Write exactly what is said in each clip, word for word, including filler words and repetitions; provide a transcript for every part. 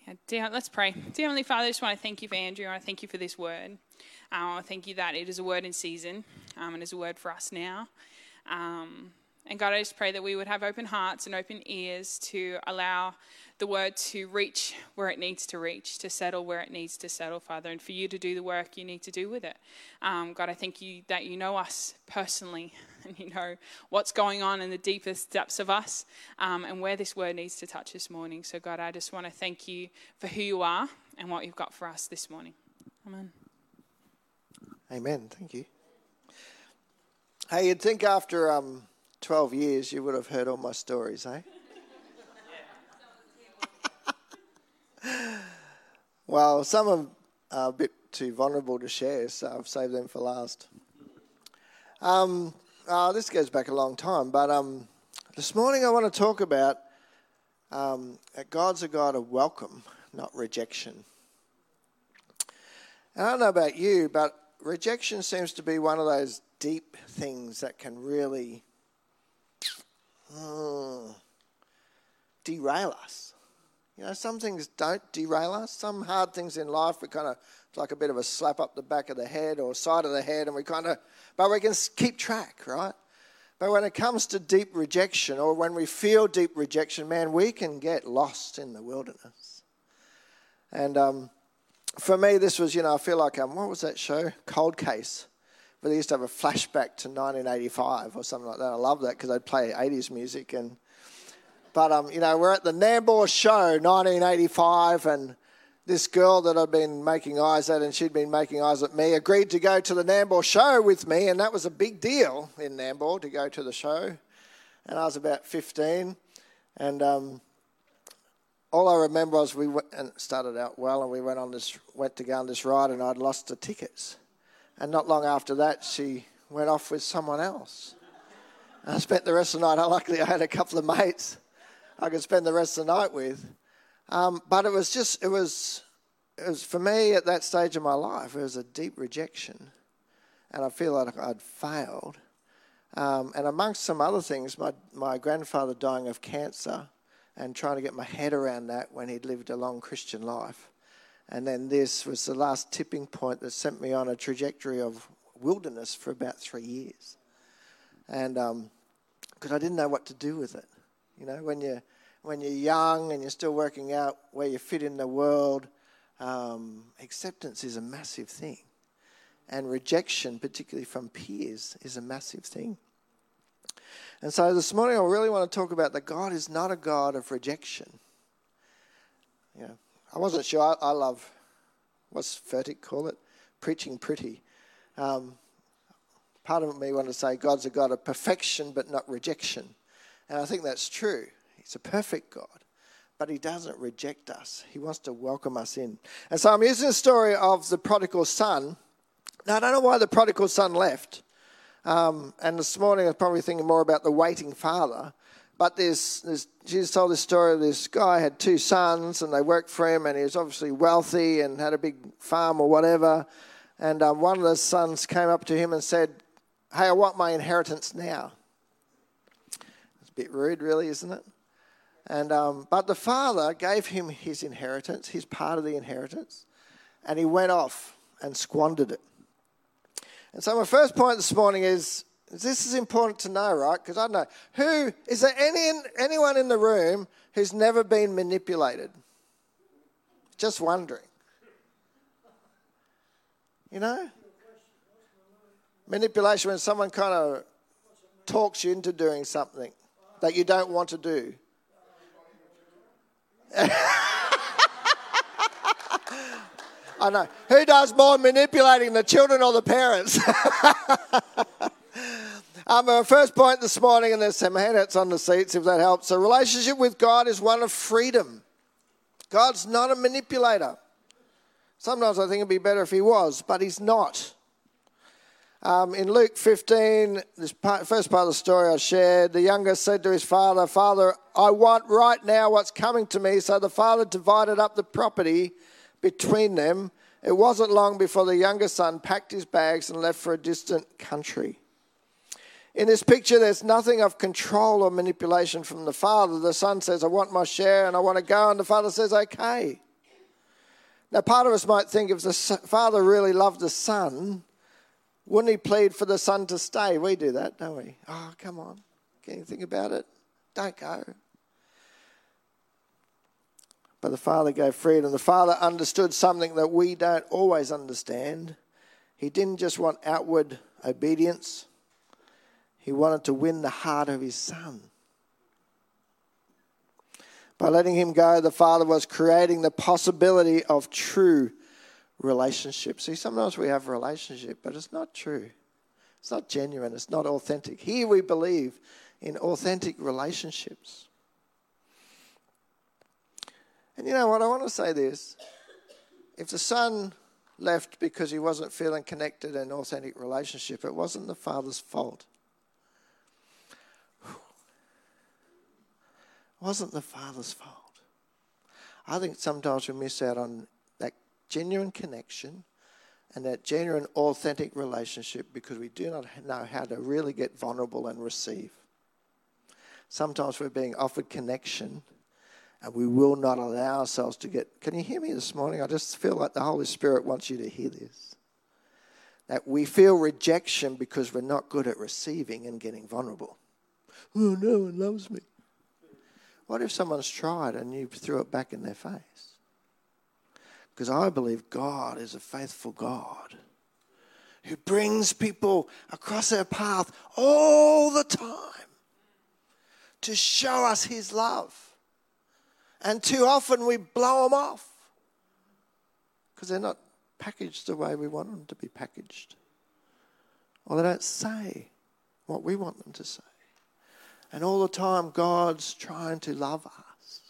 Yeah, dear, let's pray. Dear Heavenly Father, I just want to thank you for Andrew. I want to thank you for this word. Uh, I want to thank you that it is a word in season um, and is a word for us now. Um, and God, I just pray that we would have open hearts and open ears to allow the word to reach where it needs to reach, to settle where it needs to settle, Father, and for you to do the work you need to do with it. Um, God, I thank you that you know us personally and you know what's going on in the deepest depths of us um, and where this word needs to touch this morning. So, God, I just want to thank you for who you are and what you've got for us this morning. Amen. Amen. Thank you. Hey, you'd think after um, twelve years you would have heard all my stories, eh? Well, some are a bit too vulnerable to share, so I've saved them for last. Um, oh, this goes back a long time, but um, this morning I want to talk about um, that God's a God of welcome, not rejection. And I don't know about you, but rejection seems to be one of those deep things that can really uh, derail us. You know, some things don't derail us. Some hard things in life, we kind of, it's like a bit of a slap up the back of the head or side of the head, and we kind of, but we can keep track, right? But when it comes to deep rejection, or when we feel deep rejection, man, we can get lost in the wilderness. And um, for me, this was, you know, I feel like, um, what was that show? Cold Case. But they used to have a flashback to nineteen eighty-five or something like that. I love that because they'd play eighties music. And But, um, you know, we're at the Nambour show, nineteen eighty-five, and this girl that I'd been making eyes at, and she'd been making eyes at me, agreed to go to the Nambour show with me, and that was a big deal in Nambour to go to the show. And I was about fifteen, and um, all I remember was we went, and it started out well, and we went on this, went to go on this ride, and I'd lost the tickets. And not long after that, she went off with someone else. And I spent the rest of the night, luckily I had a couple of mates I could spend the rest of the night with. Um, but it was just, it was, it was, for me at that stage of my life, it was a deep rejection. And I feel like I'd failed. Um, and amongst some other things, my, my grandfather dying of cancer and trying to get my head around that when he'd lived a long Christian life. And then this was the last tipping point that sent me on a trajectory of wilderness for about three years. And um, because I didn't know what to do with it. You know, when you're, when you're young and you're still working out where you fit in the world, um, acceptance is a massive thing. And rejection, particularly from peers, is a massive thing. And so this morning I really want to talk about that God is not a God of rejection. You know, I wasn't sure. I, I love, what's Furtick call it? Preaching pretty. Um, part of me wanted to say God's a God of perfection but not rejection. And I think that's true. He's a perfect God, but he doesn't reject us. He wants to welcome us in. And so I'm using the story of the prodigal son. Now, I don't know why the prodigal son left. Um, and this morning I was probably thinking more about the waiting father. But there's, there's, Jesus told this story of this guy had two sons and they worked for him, and he was obviously wealthy and had a big farm or whatever. And um, one of the sons came up to him and said, "Hey, I want my inheritance now." It's a bit rude, really, isn't it? And um, but the father gave him his inheritance, his part of the inheritance, and he went off and squandered it. And so my first point this morning is, this is important to know, right? Because I don't know. Who, is there any anyone in the room who's never been manipulated? Just wondering. You know? Manipulation, when someone kind of talks you into doing something that you don't want to do. I know. Who does more manipulating, the children or the parents? um, our first point this morning, and there's some handouts on the seats if that helps. A relationship with God is one of freedom. God's not a manipulator. Sometimes I think it'd be better if he was, but he's not. Um, in Luke fifteen, this part, first part of the story I shared, the youngest said to his father, "Father, I want right now what's coming to me." So the father divided up the property between them. It wasn't long before the younger son packed his bags and left for a distant country. In this picture, there's nothing of control or manipulation from the father. The son says, "I want my share and I want to go." And the father says, "Okay." Now, part of us might think if the Father really loved the Son, wouldn't he plead for the Son to stay? We do that, don't we? Oh, come on. Can you think about it? Don't go. But the Father gave freedom. The Father understood something that we don't always understand. He didn't just want outward obedience. He wanted to win the heart of his Son. By letting him go, the Father was creating the possibility of true relationship. See, sometimes we have a relationship, but it's not true. It's not genuine. It's not authentic. Here we believe in authentic relationships. And you know what? I want to say this. If the Son left because he wasn't feeling connected in an authentic relationship, it wasn't the Father's fault. It wasn't the Father's fault. I think sometimes we miss out on that genuine connection and that genuine, authentic relationship because we do not know how to really get vulnerable and receive. Sometimes we're being offered connection and we will not allow ourselves to get... Can you hear me this morning? I just feel like the Holy Spirit wants you to hear this. That we feel rejection because we're not good at receiving and getting vulnerable. Oh, no one loves me. What if someone's tried and you threw it back in their face? Because I believe God is a faithful God who brings people across our path all the time to show us his love. And too often we blow them off because they're not packaged the way we want them to be packaged. Or they don't say what we want them to say. And all the time God's trying to love us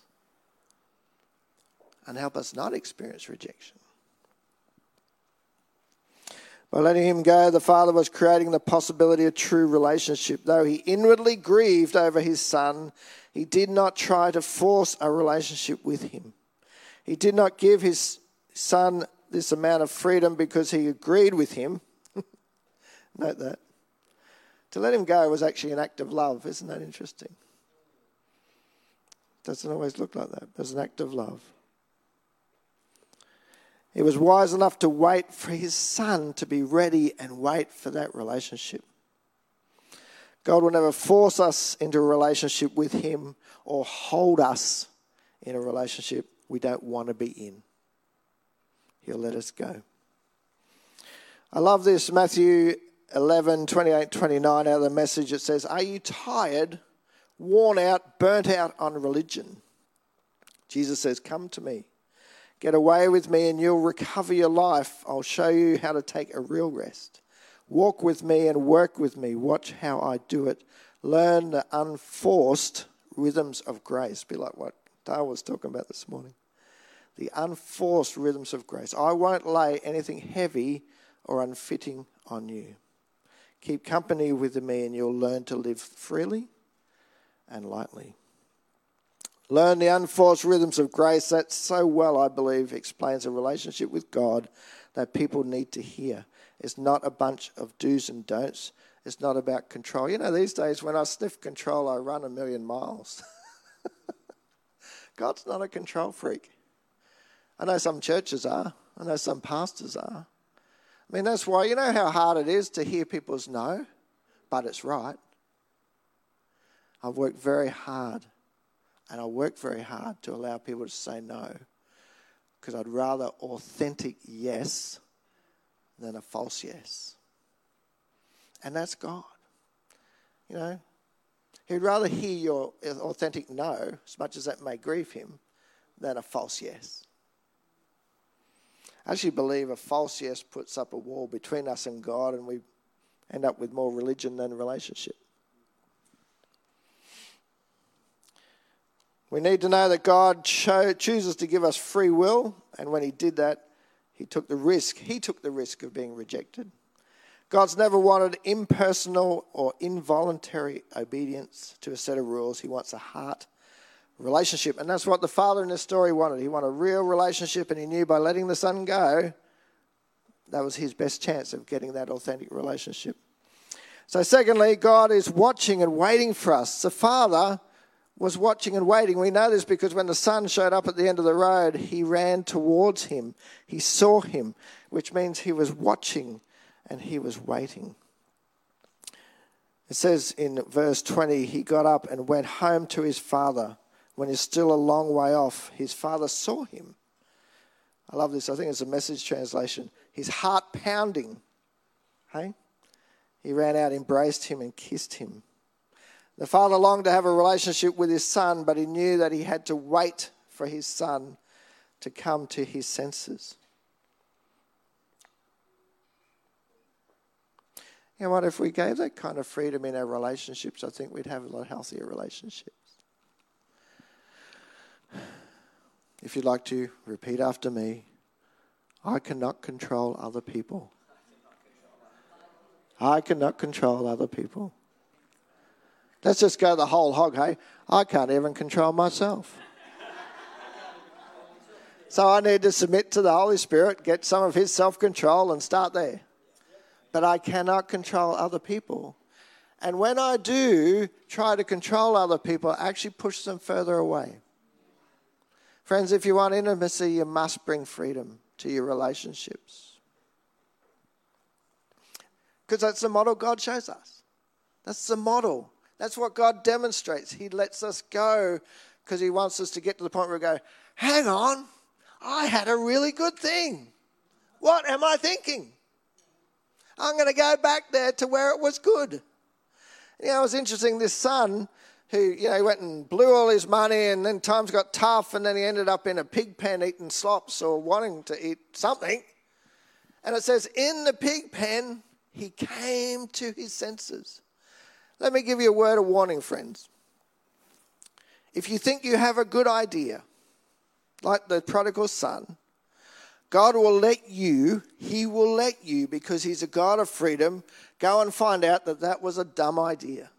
and help us not experience rejection. By letting him go, the Father was creating the possibility of true relationship. Though he inwardly grieved over his Son, he did not try to force a relationship with him. He did not give his Son this amount of freedom because he agreed with him. Note that. To let him go was actually an act of love. Isn't that interesting? Doesn't always look like that, but it's an act of love. He was wise enough to wait for his Son to be ready and wait for that relationship. God will never force us into a relationship with him or hold us in a relationship we don't want to be in. He'll let us go. I love this, Matthew eleven, twenty-eight, twenty-nine, out of the Message. It says, "Are you tired, worn out, burnt out on religion?" Jesus says, "Come to me. Get away with me and you'll recover your life. I'll show you how to take a real rest. Walk with me and work with me. Watch how I do it. Learn the unforced rhythms of grace." Be like what Dale was talking about this morning. The unforced rhythms of grace. I won't lay anything heavy or unfitting on you. Keep company with me and you'll learn to live freely and lightly. Learn the unforced rhythms of grace. That so well, I believe, explains a relationship with God that people need to hear. It's not a bunch of do's and don'ts. It's not about control. You know, these days when I sniff control, I run a million miles. God's not a control freak. I know some churches are. I know some pastors are. I mean, that's why, you know how hard it is to hear people's no, but it's right. I've worked very hard, and I work very hard to allow people to say no, because I'd rather authentic yes than a false yes. And that's God. You know, he'd rather hear your authentic no, as much as that may grieve him, than a false yes. I actually believe a false yes puts up a wall between us and God, and we end up with more religion than relationship. We need to know that God cho- chooses to give us free will, and when he did that, he took the risk. He took the risk of being rejected. God's never wanted impersonal or involuntary obedience to a set of rules. He wants a heart relationship. And that's what the Father in this story wanted. He wanted a real relationship, and he knew by letting the Son go, that was his best chance of getting that authentic relationship. So secondly, God is watching and waiting for us. The Father was watching and waiting. We know this because when the son showed up at the end of the road, he ran towards him. He saw him, which means he was watching and he was waiting. It says in verse twenty, he got up and went home to his father. When he's still a long way off, his father saw him. I love this. I think it's a Message translation. His heart pounding. Hey? He ran out, embraced him and kissed him. The father longed to have a relationship with his son, but he knew that he had to wait for his son to come to his senses. You know what? If we gave that kind of freedom in our relationships, I think we'd have a lot healthier relationships. If you'd like to repeat after me, I cannot control other people. I cannot control other people. Let's just go the whole hog, hey? I can't even control myself. So I need to submit to the Holy Spirit, get some of his self-control and start there. But I cannot control other people. And when I do try to control other people, I actually push them further away. Friends, if you want intimacy, you must bring freedom to your relationships. Because that's the model God shows us. That's the model. That's what God demonstrates. He lets us go because he wants us to get to the point where we go, hang on, I had a really good thing. What am I thinking? I'm going to go back there to where it was good. You know, it was interesting, this son who, you know, he went and blew all his money and then times got tough and then he ended up in a pig pen eating slops or wanting to eat something. And it says, in the pig pen, he came to his senses. Let me give you a word of warning, friends. If you think you have a good idea, like the prodigal son, God will let you, he will let you, because he's a God of freedom, go and find out that that was a dumb idea.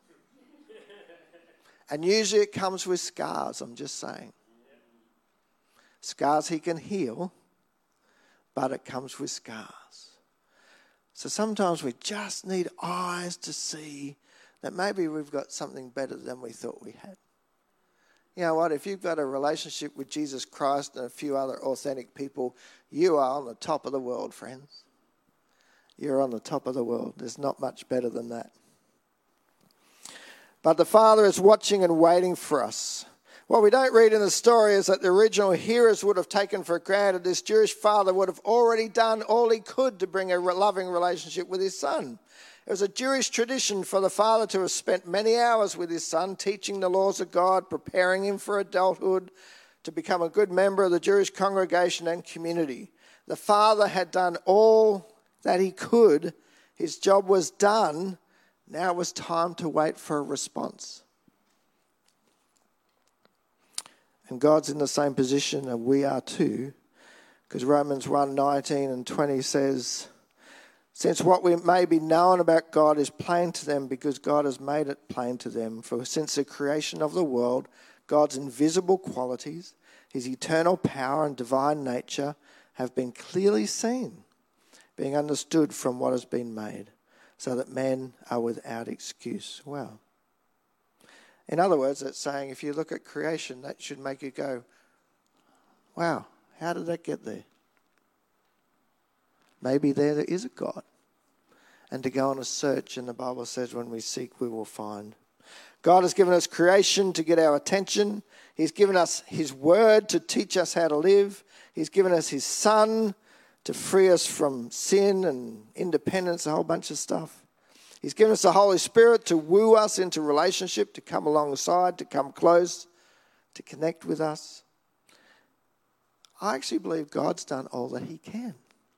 And usually it comes with scars, I'm just saying. Scars he can heal, but it comes with scars. So sometimes we just need eyes to see that maybe we've got something better than we thought we had. You know what? If you've got a relationship with Jesus Christ and a few other authentic people, you are on the top of the world, friends. You're on the top of the world. There's not much better than that. But the Father is watching and waiting for us. What we don't read in the story is that the original hearers would have taken for granted this Jewish father would have already done all he could to bring a loving relationship with his son. It was a Jewish tradition for the father to have spent many hours with his son, teaching the laws of God, preparing him for adulthood, to become a good member of the Jewish congregation and community. The father had done all that he could. His job was done. Now it was time to wait for a response. And God's in the same position, and we are too, because Romans one nineteen and twenty says, since what we may be known about God is plain to them because God has made it plain to them. For since the creation of the world, God's invisible qualities, his eternal power and divine nature have been clearly seen, being understood from what has been made, so that men are without excuse. Wow. In other words, it's saying if you look at creation, that should make you go, wow, how did that get there? Maybe there, there is a God. And to go on a search, and the Bible says when we seek, we will find. God has given us creation to get our attention. He's given us his word to teach us how to live. He's given us his son to free us from sin and independence, a whole bunch of stuff. He's given us the Holy Spirit to woo us into relationship, to come alongside, to come close, to connect with us. I actually believe God's done all that he can.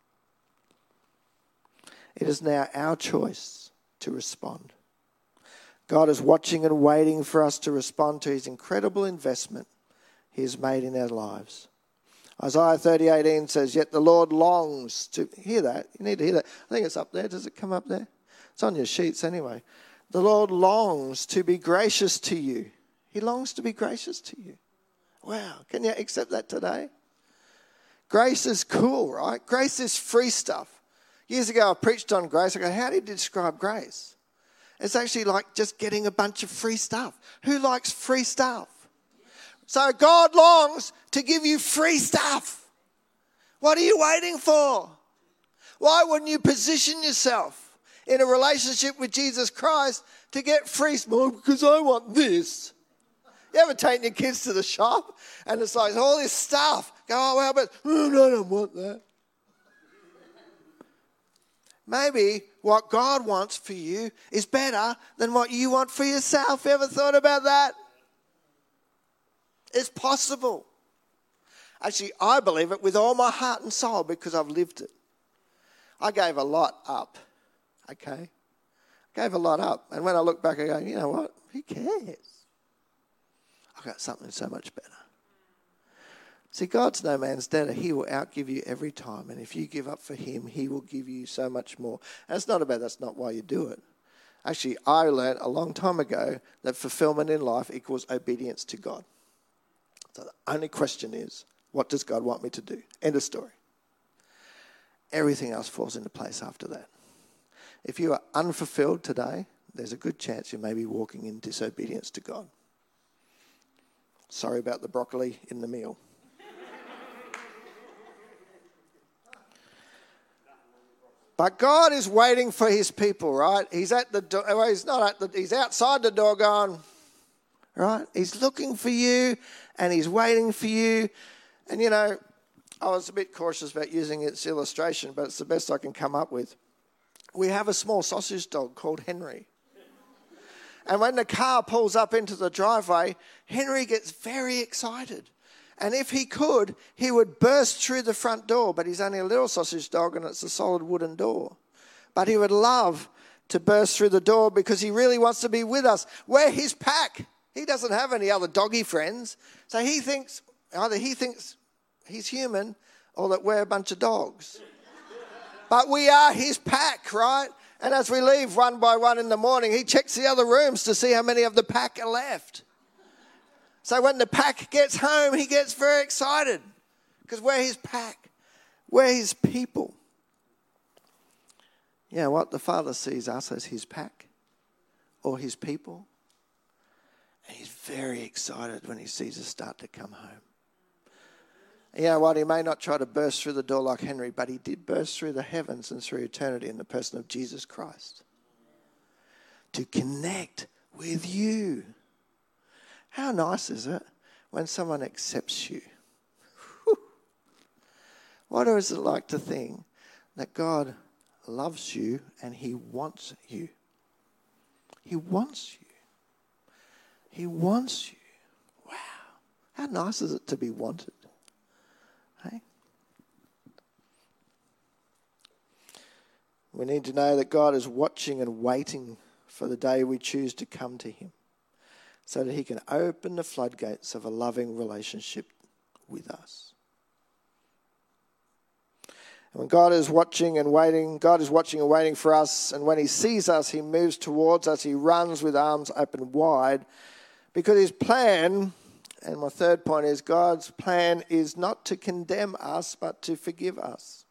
It is now our choice to respond. God is watching and waiting for us to respond to his incredible investment he has made in our lives. Isaiah thirty eighteen says, yet the Lord longs to, hear that, you need to hear that. I think it's up there. Does it come up there? It's on your sheets anyway. The Lord longs to be gracious to you. He longs to be gracious to you. Wow, can you accept that today? Grace is cool, right? Grace is free stuff. Years ago, I preached on grace. I go, how do you describe grace? It's actually like just getting a bunch of free stuff. Who likes free stuff? So God longs to give you free stuff. What are you waiting for? Why wouldn't you position yourself in a relationship with Jesus Christ to get free stuff? Well, because I want this. You ever taken your kids to the shop and it's like all this stuff? Go, oh, well, but oh, no, I don't want that. Maybe what God wants for you is better than what you want for yourself. Ever thought about that? It's possible. Actually, I believe it with all my heart and soul because I've lived it. I gave a lot up, okay? I gave a lot up. And when I look back, I go, you know what? Who cares? I've got something so much better. See, God's no man's debtor. He will outgive you every time. And if you give up for him, he will give you so much more. And it's not about that's not why you do it. Actually, I learned a long time ago that fulfillment in life equals obedience to God. So the only question is, what does God want me to do? End of story. Everything else falls into place after that. If you are unfulfilled today, there's a good chance you may be walking in disobedience to God. Sorry about the broccoli in the meal. But God is waiting for his people, right? He's at the door. Well, he's not at the. He's outside the door, going, right? He's looking for you, and he's waiting for you. And you know, I was a bit cautious about using its illustration, but it's the best I can come up with. We have a small sausage dog called Henry. And when the car pulls up into the driveway, Henry gets very excited. And if he could, he would burst through the front door, but he's only a little sausage dog and it's a solid wooden door. But he would love to burst through the door because he really wants to be with us. We're his pack. He doesn't have any other doggy friends. So he thinks, either he thinks he's human or that we're a bunch of dogs. But we are his pack, right? And as we leave one by one in the morning, he checks the other rooms to see how many of the pack are left. So when the pack gets home, he gets very excited because we're his pack. We're his people. You know what? The Father sees us as his pack or his people. And he's very excited when he sees us start to come home. You know what? He may not try to burst through the door like Henry, but he did burst through the heavens and through eternity in the person of Jesus Christ to connect with you. How nice is it when someone accepts you? Whew. What is it like to think that God loves you and he wants you? He wants you. He wants you. Wow. How nice is it to be wanted? Hey? We need to know that God is watching and waiting for the day we choose to come to him, so that he can open the floodgates of a loving relationship with us. And when God is watching and waiting, God is watching and waiting for us, and when he sees us, he moves towards us, he runs with arms open wide, because his plan, and my third point is, God's plan is not to condemn us, but to forgive us.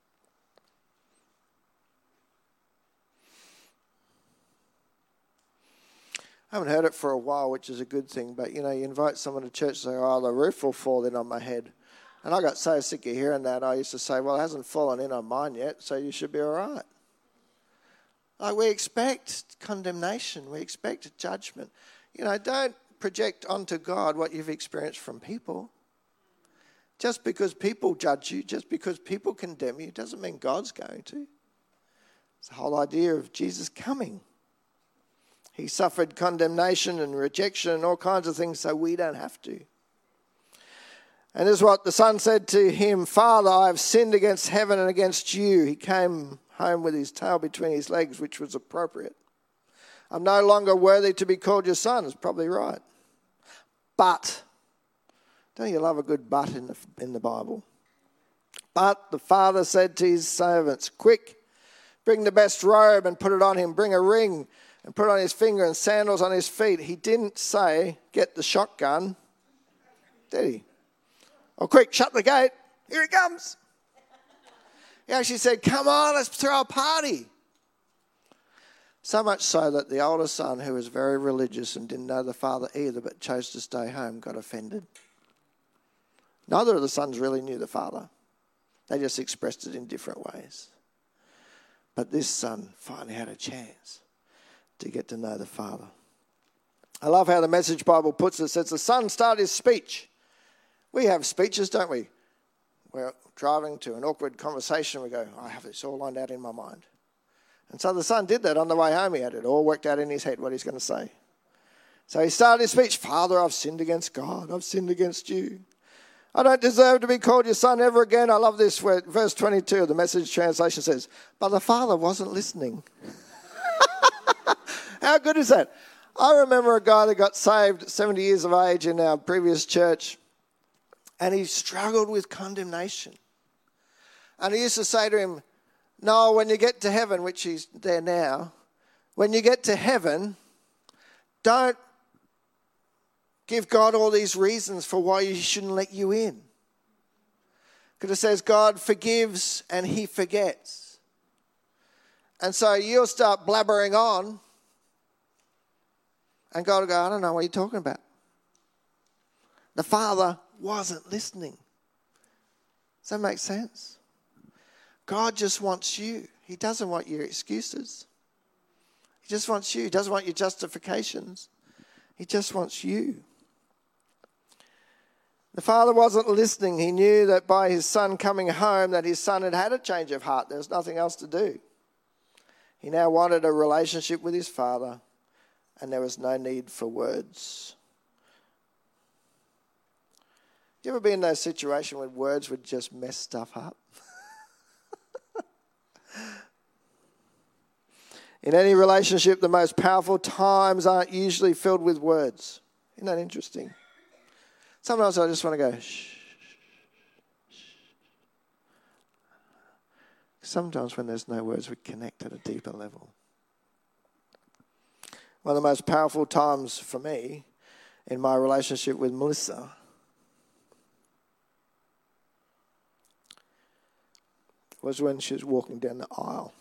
I haven't heard it for a while, which is a good thing. But, you know, you invite someone to church and say, oh, the roof will fall in on my head. And I got so sick of hearing that, I used to say, well, it hasn't fallen in on mine yet, so you should be all right. Like, we expect condemnation. We expect judgment. You know, don't project onto God what you've experienced from people. Just because people judge you, just because people condemn you, doesn't mean God's going to. It's the whole idea of Jesus coming. He suffered condemnation and rejection and all kinds of things so we don't have to. And this is what the son said to him, Father, I have sinned against heaven and against you. He came home with his tail between his legs, which was appropriate. I'm no longer worthy to be called your son. It's probably right. But, don't you love a good but in the, in the Bible? But the father said to his servants, quick, bring the best robe and put it on him. Bring a ring and put it on his finger and sandals on his feet. He didn't say, get the shotgun, did he? Oh, quick, shut the gate. Here he comes. He actually said, come on, let's throw a party. So much so that the older son, who was very religious and didn't know the father either but chose to stay home, got offended. Neither of the sons really knew the father. They just expressed it in different ways. But this son finally had a chance to get to know the father. I love how the Message Bible puts it. It says the son started his speech. We have speeches, don't we? We're driving to an awkward conversation. We go, I have this all lined out in my mind. And so the son did that on the way home. He had it all worked out in his head what he's going to say. So he started his speech. Father, I've sinned against God. I've sinned against you. I don't deserve to be called your son ever again. I love this. Where verse twenty-two of the Message translation says, but the father wasn't listening. How good is that? I remember a guy that got saved seventy years of age in our previous church, and he struggled with condemnation. And he used to say to him, no, when you get to heaven, which he's there now, when you get to heaven, don't give God all these reasons for why he shouldn't let you in. Because it says God forgives and he forgets. And so you'll start blabbering on, and God will go, I don't know what you're talking about. The father wasn't listening. Does that make sense? God just wants you. He doesn't want your excuses. He just wants you. He doesn't want your justifications. He just wants you. The father wasn't listening. He knew that by his son coming home that his son had had a change of heart. There was nothing else to do. He now wanted a relationship with his father, and there was no need for words. You ever been in those situations where words would just mess stuff up? In any relationship, the most powerful times aren't usually filled with words. Isn't that interesting? Sometimes I just want to go, shh, shh. Sometimes when there's no words, we connect at a deeper level. One of the most powerful times for me in my relationship with Melissa was when she was walking down the aisle.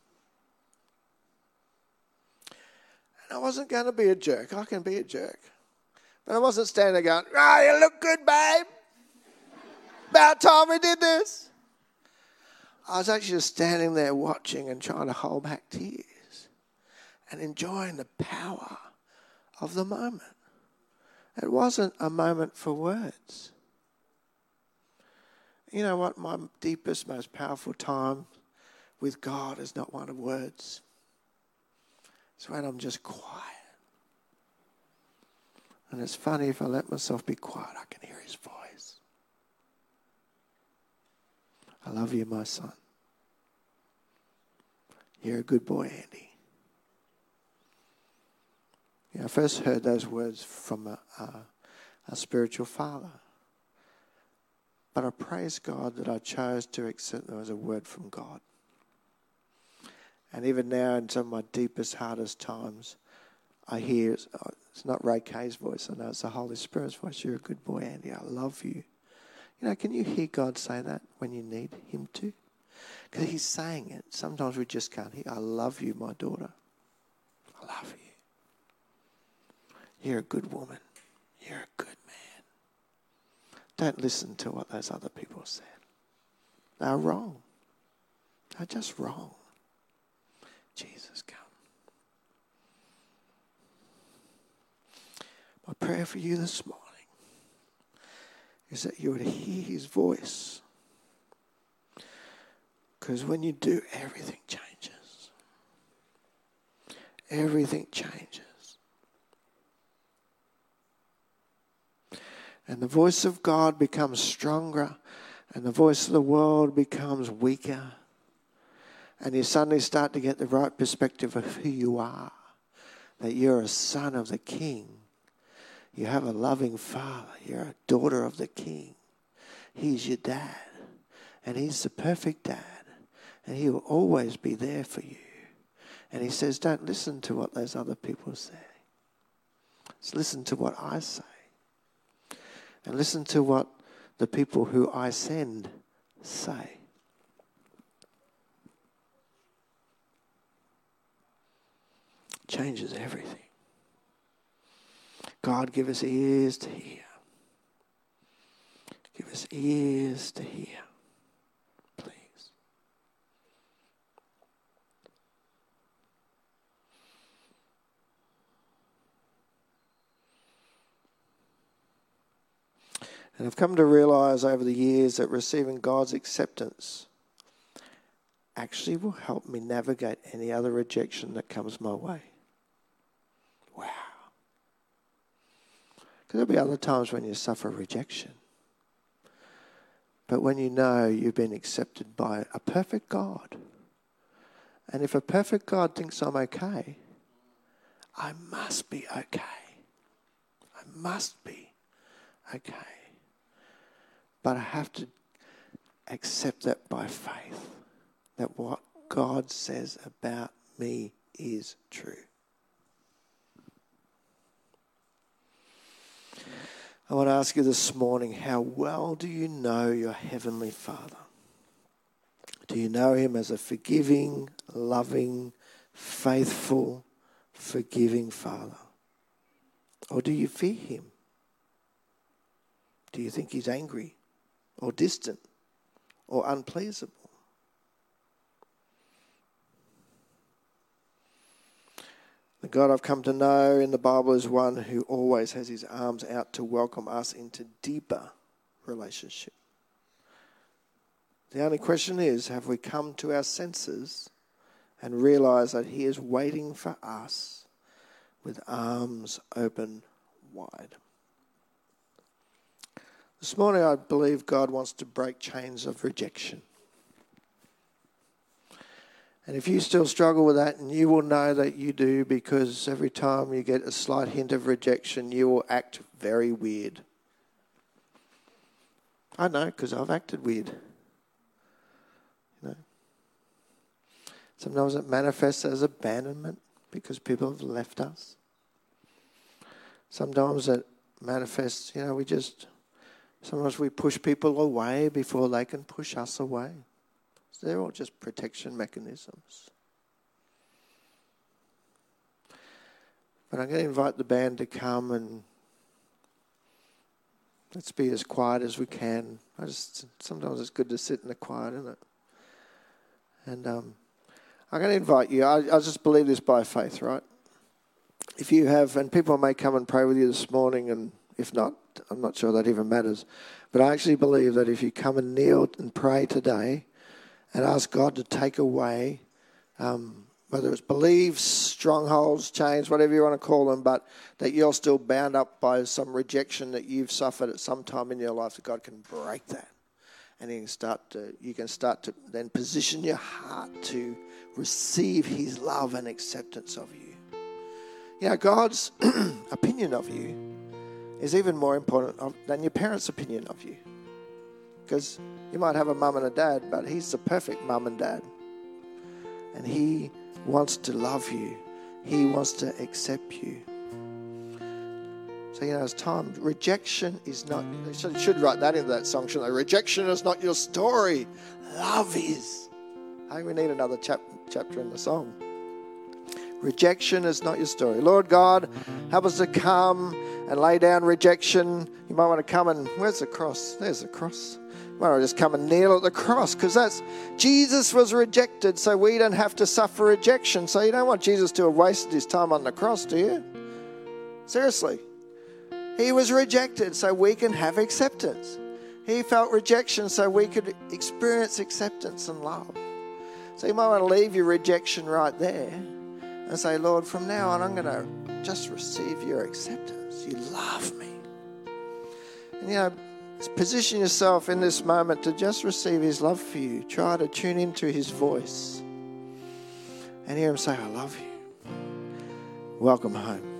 And I wasn't going to be a jerk. I can be a jerk. But I wasn't standing there going, oh, you look good, babe. About time we did this. I was actually just standing there watching and trying to hold back tears and enjoying the power of the moment. It wasn't a moment for words. You know what? My deepest, most powerful time with God is not one of words. It's when I'm just quiet. And it's funny, if I let myself be quiet, I can hear his voice. I love you, my son. You're a good boy, Andy. You know, I first heard those words from a, a, a spiritual father. But I praise God that I chose to accept them as a word from God. And even now, in some of my deepest, hardest times, I hear, it's not Ray Kay's voice, I know it's the Holy Spirit's voice. You're a good boy, Andy. I love you. You know, can you hear God say that when you need him to? Because he's saying it. Sometimes we just can't hear. I love you, my daughter. I love you. You're a good woman. You're a good man. Don't listen to what those other people said. They're wrong. They're just wrong. Jesus, come. My prayer for you this morning is that you would hear his voice. Because when you do, everything changes. Everything changes. And the voice of God becomes stronger, and the voice of the world becomes weaker. And you suddenly start to get the right perspective of who you are. That you're a son of the King. You have a loving father. You're a daughter of the King. He's your dad. And he's the perfect dad. And he will always be there for you. And he says, don't listen to what those other people say. Just listen to what I say. And listen to what the people who I send say. changes everything. God, give us ears to hear. Give us ears to hear, please. And I've come to realise over the years that receiving God's acceptance actually will help me navigate any other rejection that comes my way. Wow. Because there'll be other times when you suffer rejection. But when you know you've been accepted by a perfect God, and if a perfect God thinks I'm okay, I must be okay. I must be okay. But I have to accept that by faith, that what God says about me is true. I want to ask you this morning, how well do you know your Heavenly Father? Do you know Him as a forgiving, loving, faithful, forgiving Father? Or do you fear Him? Do you think He's angry or distant or unpleasable? The God I've come to know in the Bible is one who always has his arms out to welcome us into deeper relationship. The only question is, have we come to our senses and realised that He is waiting for us with arms open wide? This morning I believe God wants to break chains of rejection. And if you still struggle with that, and you will know that you do, because every time you get a slight hint of rejection, you will act very weird. I know, because I've acted weird. You know, sometimes it manifests as abandonment because people have left us. Sometimes it manifests, you know, we just, sometimes we push people away before they can push us away. They're all just protection mechanisms. But I'm going to invite the band to come, and let's be as quiet as we can. I just sometimes it's good to sit in the quiet, isn't it? And um, I'm going to invite you. I, I just believe this by faith, right? If you have, and people may come and pray with you this morning, and if not, I'm not sure that even matters. But I actually believe that if you come and kneel and pray today, and ask God to take away, um, whether it's beliefs, strongholds, chains, whatever you want to call them, but that you're still bound up by some rejection that you've suffered at some time in your life, that God can break that. And you can start to, you can start to then position your heart to receive His love and acceptance of you. You know, God's opinion of you is even more important than your parents' opinion of you. Because you might have a mum and a dad, but He's the perfect mum and dad. And He wants to love you. He wants to accept you. So, you know, it's time. Rejection is not, they should, should write that into that song, shouldn't they? Rejection is not your story. Love is. Hey, we need another chap, chapter in the song. Rejection is not your story. Lord God, help us to come and lay down rejection. You might want to come and, where's the cross? There's the cross. You might want to just come and kneel at the cross, because that's, Jesus was rejected so we don't have to suffer rejection. So you don't want Jesus to have wasted His time on the cross, do you? Seriously. He was rejected so we can have acceptance. He felt rejection so we could experience acceptance and love. So you might want to leave your rejection right there and say, Lord, from now on, I'm going to just receive your acceptance. You love me. And, you know, position yourself in this moment to just receive His love for you. Try to tune into His voice and hear Him say, I love you. Welcome home.